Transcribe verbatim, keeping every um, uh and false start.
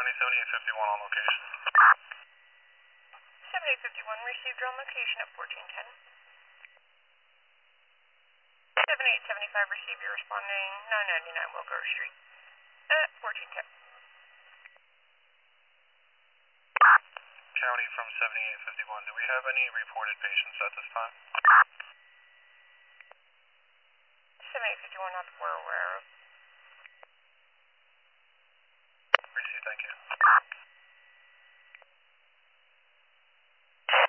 County, seventy-eight fifty-one on location. seventy-eight fifty-one received on location at fourteen ten. seventy-eight seventy-five received, you're responding nine ninety-nine Wilgrove Street at fourteen ten. County from seventy-eight fifty-one, do we have any reported patients at this time? seventy-eight fifty-one, not that we're aware of. Receive, thank you.